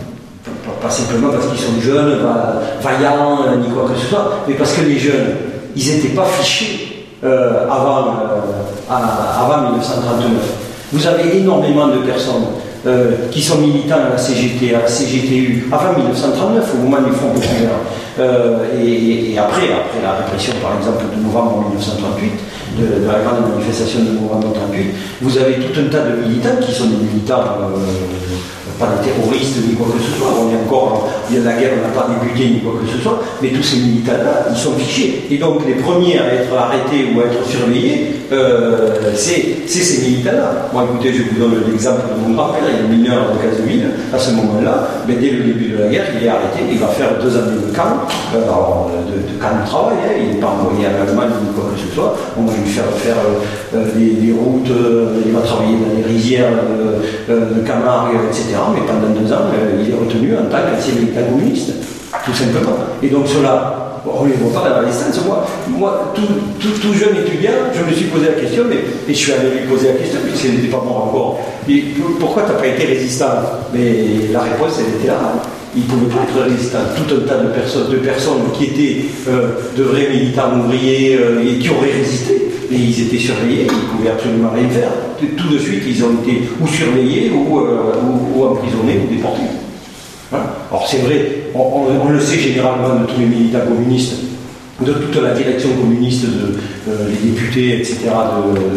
pas simplement parce qu'ils sont jeunes, va, vaillants, ni quoi que ce soit, mais parce que les jeunes, ils n'étaient pas fichés euh, avant, euh, avant mille neuf cent trente-neuf. Vous avez énormément de personnes Euh, qui sont militants à la C G T, à la C G T U, avant mille neuf cent trente-neuf, au moment du Front populaire, euh, et, et après, après la répression, par exemple, de novembre mille neuf cent trente-huit, de, de la grande manifestation de novembre trente-huit, vous avez tout un tas de militants qui sont des militants, euh, pas des terroristes ni quoi que ce soit, on est encore, il y a la guerre, on n'a pas débuté ni quoi que ce soit, mais tous ces militants-là, ils sont fichés. Et donc les premiers à être arrêtés ou à être surveillés, euh, c'est ces militants-là. Moi, écoutez, je vous donne l'exemple de mon grand-père, il est mineur de Caseville, à ce moment-là, mais dès le début de la guerre, il est arrêté, il va faire deux années de camp, euh, alors, de, de camp de travail, hein, il n'est pas envoyé en Allemagne ni quoi que ce soit, on va lui faire faire euh, des, des routes, euh, il va travailler dans les rizières euh, euh, de Camargue, et cetera. Mais pendant deux ans, euh, il est retenu en tant qu'ancien militant communiste, tout simplement. Et donc cela, on ne les voit pas dans la distance. Moi, moi tout, tout, tout jeune étudiant, je me suis posé la question, mais, et je suis allé lui poser la question, puisqu'il n'était pas mort encore. Et pourquoi tu n'as pas été résistant? Mais la réponse, elle était là. Hein. Il ne pouvait pas être résistant. Tout un tas de personnes, de personnes qui étaient euh, de vrais militants ouvriers euh, et qui auraient résisté. Et ils étaient surveillés, ils ne pouvaient absolument rien faire. Tout de suite, ils ont été ou surveillés ou, euh, ou, ou emprisonnés ou déportés. Hein? Alors c'est vrai, on, on, on le sait généralement de tous les militants communistes, de toute la direction communiste, de, euh, les députés, et cetera,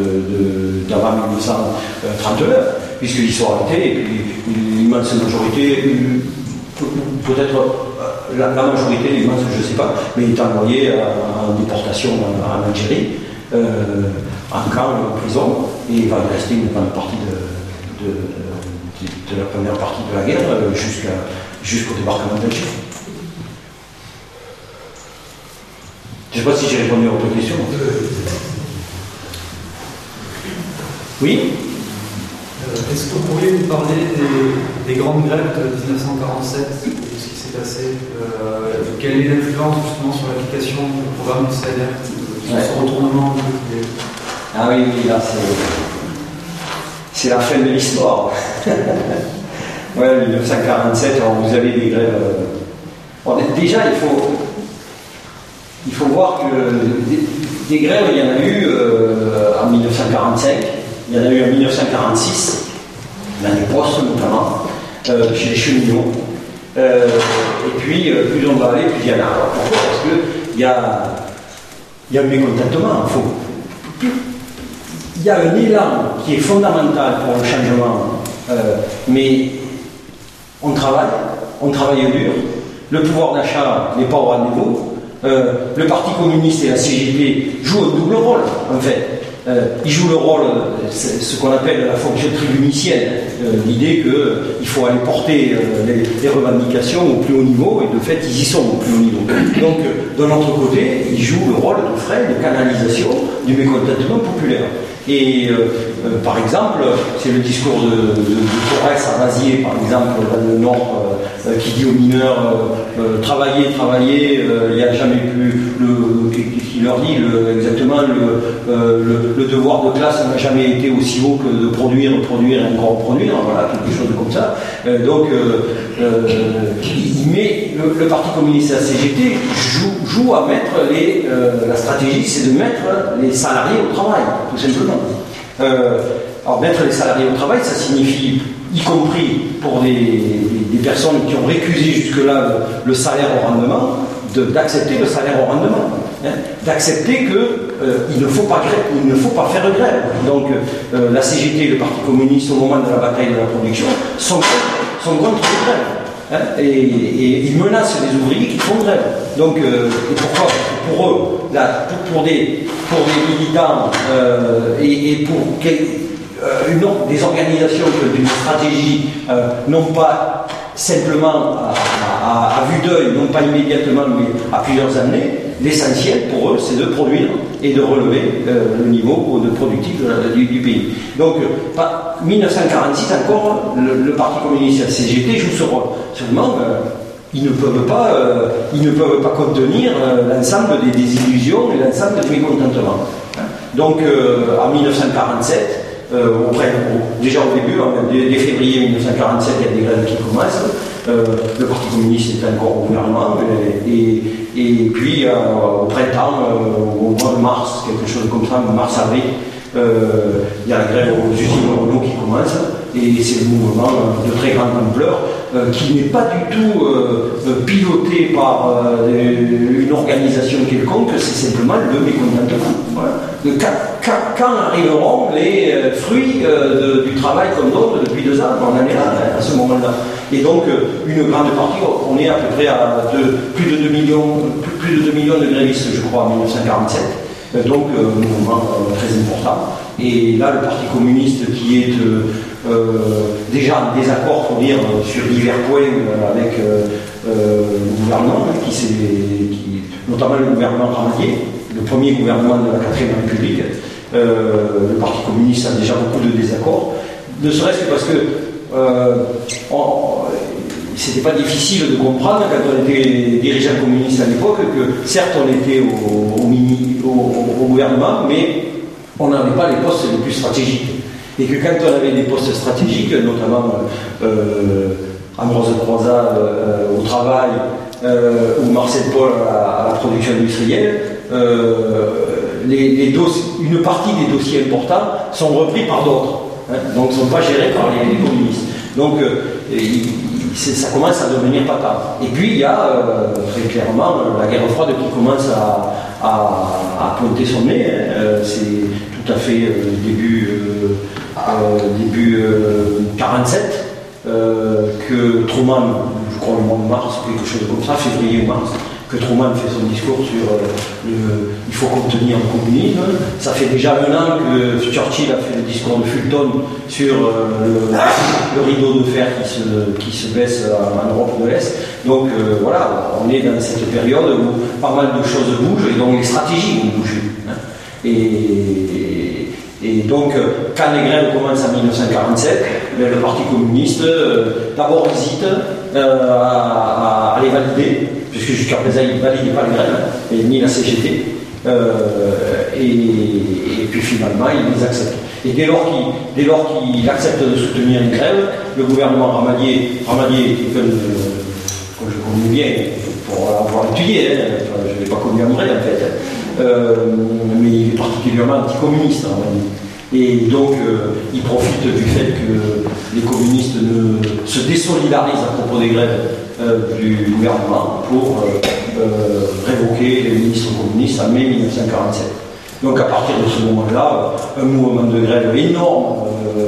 d'avant mille neuf cent trente-neuf, puisqu'ils sont arrêtés, et puis l'immense majorité, peut-être la, la majorité, l'immense, je ne sais pas, mais est envoyée en déportation en, en Algérie. Euh, en camp, en prison, et il va y rester une grande partie de, de, de, de la première partie de la guerre euh, jusqu'à, jusqu'au débarquement d'Alger. Je ne sais pas si j'ai répondu à votre question. Oui euh, Est-ce que vous pourriez nous parler des, des grandes grèves de mille neuf cent quarante-sept, de ce qui s'est passé, euh, quelle est l'influence justement sur l'application du programme du C N R? Ouais. Ce retournement de... Ah oui, oui, là c'est la fin de l'histoire. Ouais, mille neuf cent quarante-sept, alors vous avez des grèves. Bon, déjà, il faut, il faut voir que des, des grèves, il y en a eu euh, en mille neuf cent quarante-cinq, il y en a eu en mille neuf cent quarante-six, l'année poste notamment, euh, chez les cheminots. Euh, et puis, euh, plus on va aller, plus il y en a. Alors, pourquoi? Parce qu'il y a, y a un mécontentement. Faut, il y a un élan qui est fondamental pour le changement, euh, mais on travaille, on travaille dur, le pouvoir d'achat n'est pas au rendez-vous, euh, le Parti communiste et la C G T jouent un double rôle, en fait. Euh, ils jouent le rôle, ce qu'on appelle la fonction tribunicienne, euh, l'idée qu'il faut aller porter euh, les, les revendications au plus haut niveau, et de fait ils y sont au plus haut niveau. Donc euh, de l'autre côté, ils jouent le rôle de frein, de canalisation du mécontentement populaire. Et euh, euh, par exemple, c'est le discours de, de, de Torres à Razier, par exemple, dans le Nord, euh, qui dit aux mineurs euh, euh, travaillez, travaillez, euh, il n'y a jamais plus le, qui leur dit le, exactement le, euh, le, le devoir de classe n'a jamais été aussi haut que de produire, produire et encore produire, voilà, quelque chose comme ça. Euh, donc, euh, euh, il met le, le Parti communiste et la C G T joue, joue à mettre les, euh, la stratégie, c'est de mettre les salariés au travail, tout simplement. Euh, alors mettre les salariés au travail, ça signifie, y compris pour des, des, des personnes qui ont récusé jusque-là le, le salaire au rendement, de, d'accepter le salaire au rendement, hein, d'accepter qu'il euh, ne faut pas grève, il ne faut pas faire de grève. Donc euh, la C G T et le Parti communiste, au moment de la bataille de la production, sont, sont contre les grèves. Hein, et, et ils menacent les ouvriers qui font grève. Donc, euh, et pourquoi? Pour eux, là, pour, pour, des, pour des militants euh, et, et pour quel, euh, une, des organisations d'une stratégie, euh, non pas simplement à, à, à vue d'œil, non pas immédiatement, mais à plusieurs années, l'essentiel pour eux, c'est de produire et de relever euh, le niveau de productif de, du, du pays. Donc, pas, mille neuf cent quarante-six encore, le, le Parti communiste et la C G T jouent ce rôle. Seulement, euh, ils ne peuvent pas, euh, ils ne peuvent pas contenir euh, l'ensemble des désillusions et l'ensemble des mécontentements. Hein. Donc, euh, en mille neuf cent quarante-sept, euh, auprès, déjà au début, dès, dès février mille neuf cent quarante-sept, il y a des grèves qui commencent. Euh, le Parti communiste est encore au gouvernement, et, et, et puis euh, au printemps, euh, au mois de mars, quelque chose comme ça, mars-avril, euh, il y a la grève aux usines Renault qui commence, et c'est le mouvement de très grande ampleur euh, qui n'est pas du tout euh, piloté par euh, une organisation quelconque, c'est simplement le mécontentement. Voilà. Quand, quand, quand arriveront les euh, fruits euh, de, du travail qu'on donne depuis deux ans? On en est là, hein, à ce moment-là. Et donc, euh, une grande partie, on est à peu près à de, plus, de deux millions, plus, plus de deux millions de grévistes, je crois, en mille neuf cent quarante-sept. Euh, donc, euh, un mouvement euh, très important. Et là, le Parti communiste qui est euh, euh, déjà en désaccord, faut dire, sur divers points euh, avec euh, euh, le gouvernement, qui s'est, qui, notamment le gouvernement Ramadier, le premier gouvernement de la quatrième République. Euh, le Parti communiste a déjà beaucoup de désaccords, ne serait-ce que parce que euh, c'était pas difficile de comprendre quand on était dirigeant communiste à l'époque que certes on était au, au, mini, au, au, au gouvernement, mais on n'avait pas les postes les plus stratégiques. Et que quand on avait des postes stratégiques, notamment euh, Ambroise Croizat euh, au travail euh, ou Marcel Paul à, à la production industrielle, euh, les, les dossiers, une partie des dossiers importants sont repris par d'autres, hein, donc ne sont pas gérés par les, les communistes. Donc euh, il, ça commence à devenir patate. Et puis il y a euh, très clairement la guerre froide qui commence à, à, à pointer son nez. Euh, c'est tout à fait euh, début, euh, euh, début euh, quarante-sept euh, que Truman, je crois le mois de mars, quelque chose comme ça, février ou mars, que Truman fait son discours sur euh, le, il faut contenir le communisme. Ça fait déjà un an que Churchill a fait le discours de Fulton sur euh, le, le rideau de fer qui se, qui se baisse en Europe de l'Est. Donc euh, voilà, on est dans cette période où pas mal de choses bougent et donc les stratégies vont bouger. Hein. Et, et donc quand les grèves commencent en mille neuf cent quarante-sept, le Parti communiste euh, d'abord hésite euh, à, à les valider, puisque jusqu'à présent il ne validait pas les grèves, hein, et ni la C G T, euh, et, et puis finalement il les accepte. Et dès lors qu'il, dès lors qu'il accepte de soutenir les grèves, le gouvernement Ramadier, Ramadier est quelqu'un que je connais bien pour avoir étudié, hein, enfin, je ne l'ai pas connu en vrai en fait, hein, euh, mais il est particulièrement anticommuniste. Hein, et donc euh, il profite du fait que les communistes ne se désolidarisent à propos des grèves euh, du gouvernement pour euh, euh, révoquer les ministres communistes en mai mille neuf cent quarante-sept. Donc à partir de ce moment-là, un mouvement de grève énorme euh,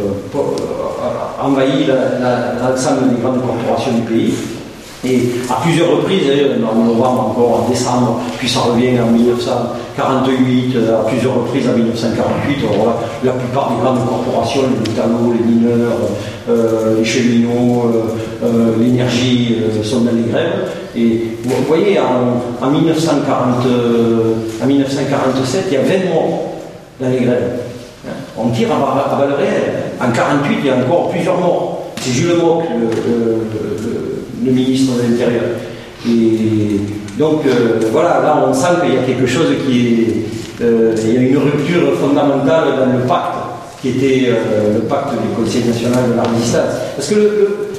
euh, envahit l'ensemble des grandes corporations du pays. Et à plusieurs reprises, en novembre encore, en décembre, puis ça revient en mille neuf cent quarante-huit, à plusieurs reprises en mille neuf cent quarante-huit, voilà, la plupart des grandes corporations, les métallos, les mineurs, euh, les cheminots, euh, euh, l'énergie euh, sont dans les grèves. Et vous voyez, en, en, mille neuf cent quarante, euh, en mille neuf cent quarante-sept, il y a vingt morts dans les grèves. On tire à, à balles réelles. En mille neuf cent quarante-huit, il y a encore plusieurs morts. C'est Jules Mock, le, le, le, le ministre de l'Intérieur. Et donc, euh, voilà, là, on sent qu'il y a quelque chose qui est... Euh, il y a une rupture fondamentale dans le pacte, qui était euh, le pacte du Conseil national de la résistance. Parce que le,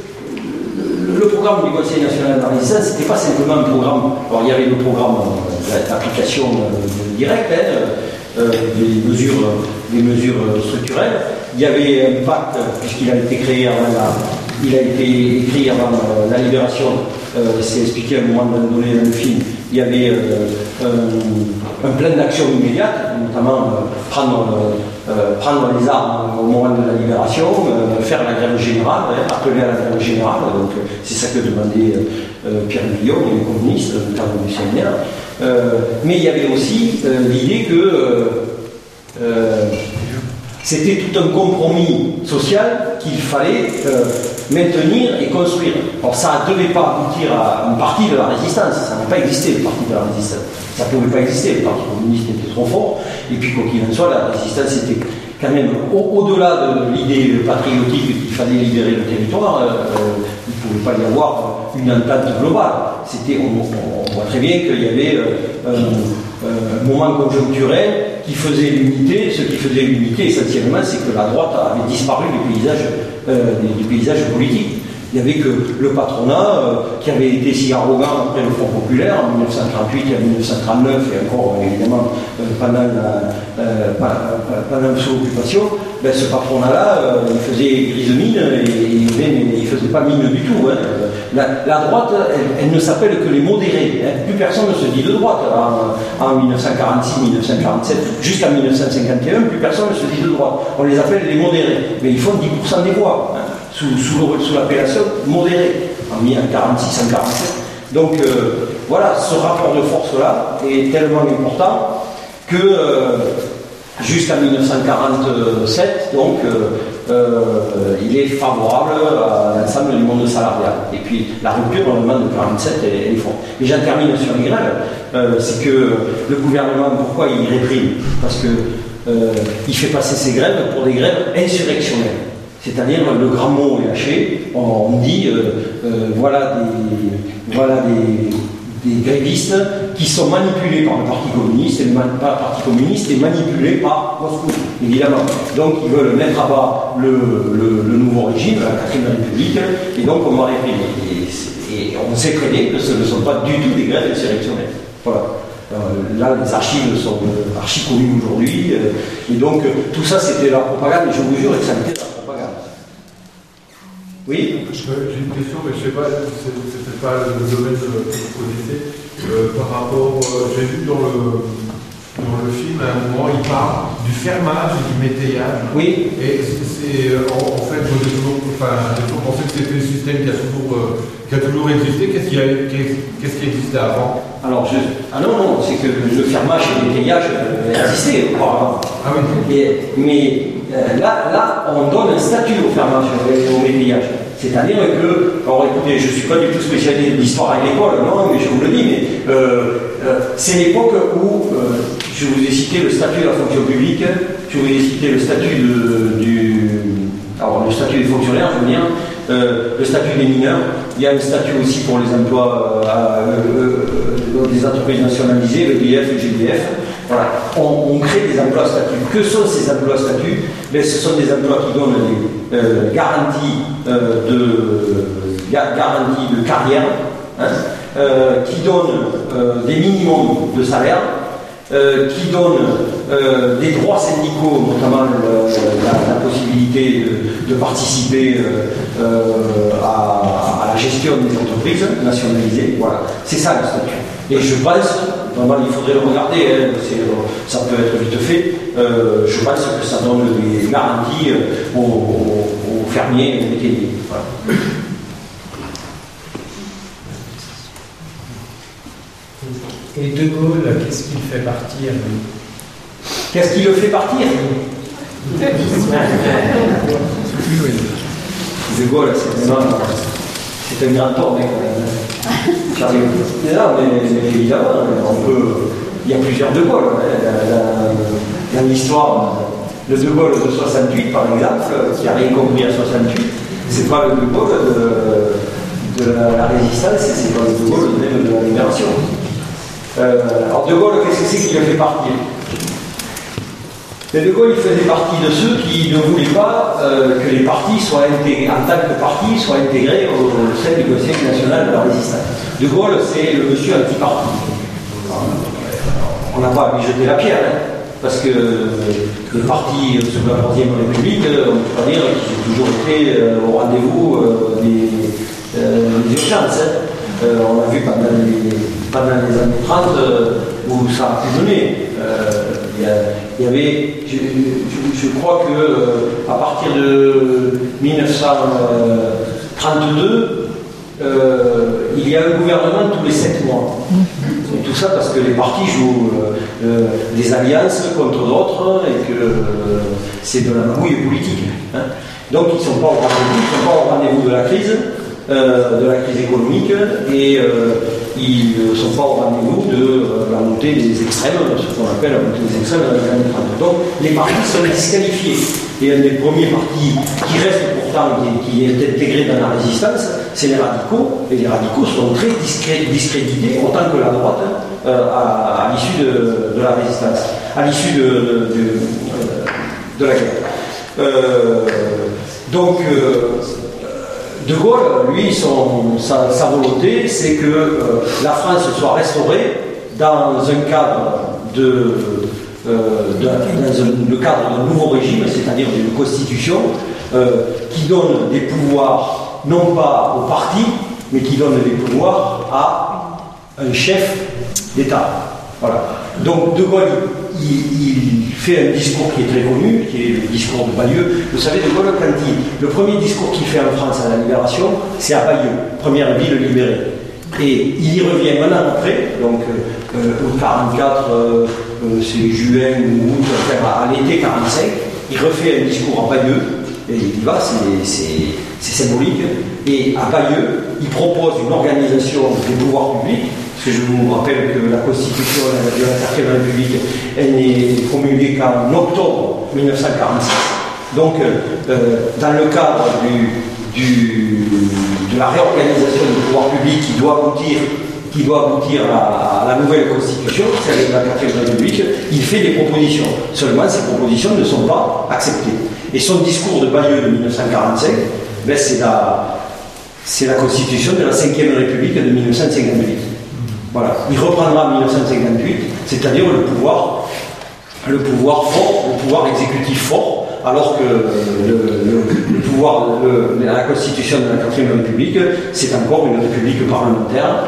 le, le, le programme du Conseil national de la résistance, ce n'était pas simplement un programme... Alors, il y avait le programme d'application euh, directe, hein, euh, des mesures, des mesures structurelles. Il y avait un pacte, puisqu'il a été créé avant la... Il a été écrit avant euh, la libération, euh, c'est expliqué à un moment donné dans le film. Il y avait euh, un, un plan d'action immédiate, notamment euh, prendre, euh, prendre les armes au moment de la libération, euh, faire la grève générale, hein, appeler à la grève générale. Donc euh, c'est ça que demandait euh, Pierre Guillaume, les communistes, notamment du C N R. Euh, mais il y avait aussi euh, l'idée que euh, euh, c'était tout un compromis social qu'il fallait euh, maintenir et construire. Alors ça ne devait pas aboutir à une partie de la résistance, ça n'a pas existé le parti de la résistance, ça ne pouvait pas exister, le parti communiste était trop fort, et puis quoi qu'il en soit, la résistance était quand même au- au-delà de l'idée patriotique qu'il fallait libérer le territoire, euh, il ne pouvait pas y avoir une entente globale. C'était, on, on voit très bien qu'il y avait euh, un, un moment conjoncturel qui faisait l'unité. Ce qui faisait l'unité essentiellement, c'est que la droite avait disparu du paysage, euh, du paysage politique. Il n'y avait que le patronat euh, qui avait été si arrogant après le Front populaire en mille neuf cent trente-huit et en mille neuf cent trente-neuf et encore évidemment euh, pendant, la, euh, pendant sous l'occupation. Ben, ce patronat-là, euh, il faisait grise mine et, et même, il ne faisait pas mine du tout. Hein. La, la droite, elle, elle ne s'appelle que les modérés. Hein. Plus personne ne se dit de droite. En, en mille neuf cent quarante-six mille neuf cent quarante-sept, jusqu'à mille neuf cent cinquante et un, plus personne ne se dit de droite. On les appelle les modérés. Mais ils font dix pour cent des voix. Hein. Sous, sous, sous l'appellation modérée, en mille neuf cent quarante-six en quarante-sept. Donc euh, voilà, ce rapport de force-là est tellement important que euh, jusqu'à mille neuf cent quarante-sept, donc, euh, euh, il est favorable à l'ensemble du monde salarial. Et puis la rupture, normalement, de mille neuf cent quarante-sept, elle, elle est forte. Et j'en termine sur les grèves. Euh, c'est que le gouvernement, pourquoi il réprime? Parce que euh, il fait passer ces grèves pour des grèves insurrectionnelles. C'est-à-dire, le grand mot est lâché, on dit, euh, euh, voilà des, voilà des, des grévistes qui sont manipulés par le Parti communiste, et le man, pas le Parti communiste est manipulé par Moscou, évidemment. Donc, ils veulent mettre à bas le, le, le nouveau régime, la quatrième République, et donc on va réprimer. Et, et on sait très bien que ce ne sont pas du tout des grèves insurrectionnelles. Voilà. Euh, là, les archives sont euh, archi connues aujourd'hui, euh, et donc euh, tout ça c'était la propagande, et je vous jure que ça était la propagande. Oui. J'ai une question, mais je ne sais pas, c'était pas le domaine que vous connaissez. Euh, par rapport, euh, j'ai vu dans le, dans le film, à un moment, il parle du fermage et du métayage. Oui. Et c'est, en, en fait, j'ai toujours, enfin, j'ai toujours pensé que c'était un système qui a toujours, euh, qui a toujours existé. Qu'est-ce qui, a, qu'est-ce qui existait avant? Alors, je... ah non, non, c'est que le fermage et le métayage euh, existaient auparavant. Ah oui. Et, mais euh, là, là, on donne un statut au fermage et au métayage. C'est-à-dire que, alors écoutez, je ne suis pas du tout spécialisé de l'histoire agricole, non, mais je vous le dis, mais euh, euh, c'est l'époque où, euh, je vous ai cité le statut de la fonction publique, je vous ai cité le statut de, du, alors le statut des fonctionnaires, je veux dire, euh, le statut des mineurs, il y a un statut aussi pour les emplois euh, euh, euh, des entreprises nationalisées, le D F, le G D F. Voilà. On, on crée des emplois statuts. Que sont ces emplois statuts? Ben, ce sont des emplois qui donnent des euh, garanties, euh, de, ga, garanties de carrière, hein, euh, qui donnent euh, des minimums de salaire, euh, qui donnent euh, des droits syndicaux, notamment le, la, la possibilité de, de participer euh, à, à la gestion des entreprises nationalisées. Voilà, c'est ça le statut. Et je pense, vraiment, il faudrait le regarder, hein, ça peut être vite fait, euh, je pense que ça donne des garanties aux, aux, aux fermiers et aux métayers. Voilà. Et De Gaulle, qu'est-ce qu'il fait partir? Qu'est-ce qui le fait partir? De Gaulle, c'est vraiment... C'est un grand homme, hein, quand même. Non, mais, mais évidemment, on peut... il y a plusieurs De Gaulle. Hein, dans, dans l'histoire, le De Gaulle de soixante-huit, par exemple, qui n'a rien compris à soixante-huit, c'est pas le De Gaulle de, de la, la résistance, c'est pas le De Gaulle même de la libération. Euh, alors De Gaulle, qu'est-ce que c'est qui le fait partir? Mais De Gaulle, il faisait partie de ceux qui ne voulaient pas euh, que les partis soient intégrés, en tant que partis, soient intégrés au, au sein du Conseil national de la résistance. De Gaulle, c'est le monsieur anti-parti. On n'a pas à lui jeter la pierre, hein, parce que les partis sous la troisième République, on peut pas dire qu'ils ont toujours été euh, au rendez-vous euh, des, euh, des urgences. Hein. Euh, on l'a vu pendant les, pendant les années trente euh, où ça a pu donner. Euh, il y avait, je, je, je crois que euh, à partir de mille neuf cent trente-deux, euh, il y a un gouvernement tous les sept mois. Et tout ça parce que les partis jouent euh, euh, des alliances contre d'autres et que euh, c'est de la magouille politique. Hein. Donc ils ne sont pas au rendez-vous, ils ne sont pas au rendez-vous de la crise. Euh, de la crise économique et euh, ils ne sont pas au rendez-vous de euh, la montée des extrêmes, ce qu'on appelle la montée des extrêmes dans les années trente. Donc les partis sont disqualifiés. Et un des premiers partis qui reste pourtant, qui, qui est intégré dans la résistance, c'est les radicaux. Et les radicaux sont très discré, discrédités, autant que la droite, hein, euh, à, à l'issue de, de la résistance, à l'issue de, de, de, de la guerre. Euh, donc, euh, De Gaulle, lui, son, sa, sa volonté, c'est que euh, la France soit restaurée dans un cadre de, euh, de, dans un, le cadre d'un nouveau régime, c'est-à-dire d'une constitution euh, qui donne des pouvoirs non pas au parti, mais qui donne des pouvoirs à un chef d'État. Voilà. Donc De Gaulle, il, il fait un discours qui est très connu, qui est le discours de Bayeux. Vous savez, De Gaulle, quand il, le premier discours qu'il fait en France à la Libération, c'est à Bayeux, première ville libérée. Et il y revient un an après, donc euh, au quarante-quatre, euh, euh, c'est juin ou août, enfin, à l'été quarante-cinq, il refait un discours à Bayeux, et il y va, c'est symbolique. Et à Bayeux, il propose une organisation des pouvoirs publics. Parce que je vous rappelle que la Constitution de la quatrième République, elle n'est promulguée qu'en octobre mille neuf cent quarante-six. Donc, euh, dans le cadre du, du, de la réorganisation du pouvoir public qui doit aboutir, qui doit aboutir à, à la nouvelle Constitution, celle de la quatrième République, il fait des propositions. Seulement, ces propositions ne sont pas acceptées. Et son discours de Bayeux de mille neuf cent quarante-cinq, ben, c'est la, c'est la Constitution de la cinquième République de mille neuf cent cinquante-huit. Voilà. Il reprendra en mille neuf cent cinquante-huit, c'est-à-dire le pouvoir, le pouvoir fort, le pouvoir exécutif fort, alors que le, le, le pouvoir, le, la Constitution de la quatrième République, c'est encore une république parlementaire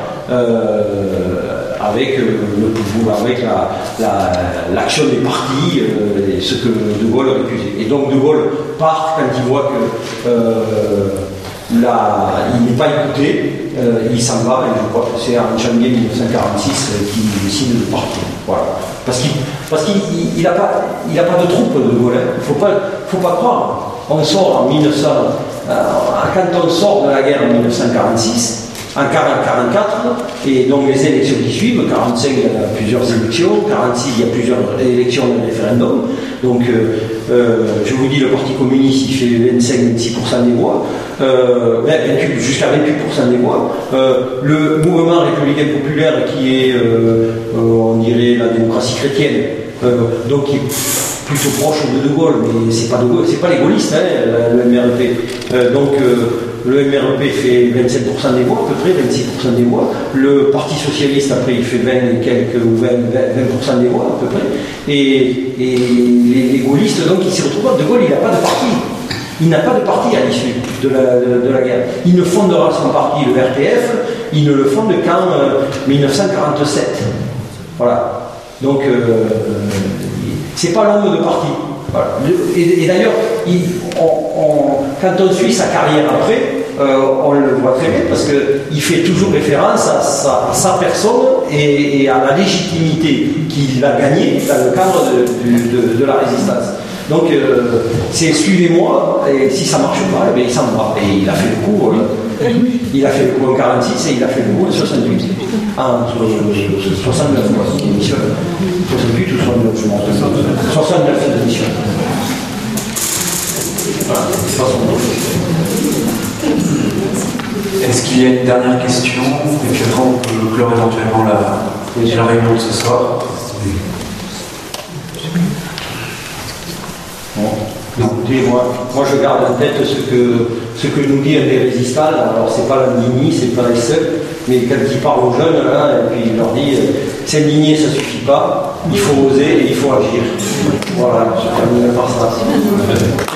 euh, avec le pouvoir, avec l'action la, la, des partis, euh, ce que De Gaulle récusait. Et donc De Gaulle part quand il voit que euh, Là, il n'est pas écouté, euh, il s'en va, et je crois que c'est en janvier mille neuf cent quarante-six euh, qu'il décide de partir. Voilà. Parce qu'il parce qu'il n'a pas, il a pas de troupes De Gaulle, il ne faut pas, faut pas croire. On sort en mille neuf cents, euh, quand on sort de la guerre en mille neuf cent quarante-six, en quarante quarante-quatre, et donc les élections qui suivent, quarante-cinq il y a plusieurs élections, quarante-six il y a plusieurs élections de référendum, donc euh, euh, je vous dis le Parti communiste il fait vingt-cinq à vingt-six pour cent des voix, euh, jusqu'à vingt-huit pour cent des voix, euh, le mouvement républicain populaire qui est, euh, euh, on dirait la démocratie chrétienne, euh, donc qui est plutôt proche de De Gaulle, mais c'est pas De Gaulle, c'est pas les gaullistes, hein, le M R P, euh, donc euh, le M R P fait vingt-sept pour cent des voix, à peu près, vingt-six pour cent des voix. Le Parti Socialiste, après, il fait vingt et quelques, ou vingt, vingt pour cent des voix, à peu près. Et, et les, les gaullistes, donc, ils s'y retrouvent. De Gaulle, il n'a pas de parti. Il n'a pas de parti à l'issue de la, de, de la guerre. Il ne fondera son parti, le R P F, il ne le fonde qu'en euh, mille neuf cent quarante-sept. Voilà. Donc, euh, c'est pas l'homme de parti. Voilà. Et, et d'ailleurs, il, on, on, quand on suit sa carrière après, euh, on le voit très bien parce qu'il fait toujours référence à sa, à sa personne et, et à la légitimité qu'il a gagnée dans le cadre de, de, de, de la résistance. Donc, euh, c'est suivez-moi, et si ça ne marche pas, eh bien, il s'en va. Et il a fait le coup, euh, il a fait le coup en quarante-six et il a fait le coup en soixante-huit. En soixante-neuf, moi, c'est une émission. soixante-huit ou soixante-neuf, je m'en rappelle. soixante-neuf, cette émission. Voilà, c'est pas son nom. Est-ce qu'il y a une dernière question? Et puis après, on peut clore éventuellement la, la réunion de ce soir. Bon. Écoutez, moi, moi je garde en tête ce que, ce que nous dit un des résistants. Alors c'est pas l'indigné, c'est pas les seuls, mais quand il parle aux jeunes, hein, et puis il leur dit s'indigner ça suffit pas, il faut oser et il faut agir. Voilà, je termine par ça.